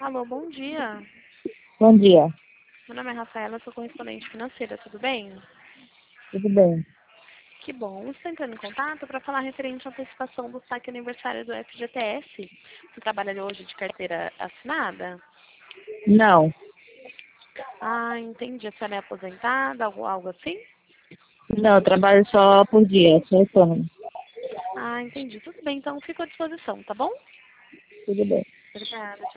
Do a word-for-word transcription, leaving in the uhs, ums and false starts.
Alô, bom dia. Bom dia, Meu nome é Rafaela, sou correspondente financeira, tudo bem? tudo bem? Que bom. Estou entrando em contato para falar referente à antecipação do saque aniversário do F G T S. Você trabalha hoje de carteira assinada? Não, Ah, entendi. A senhora é aposentada, algo, algo assim? não, eu trabalho só por dia, sou autônomo, Ah, entendi. Tudo bem, então fico à disposição, tá bom? tudo bem. Obrigada.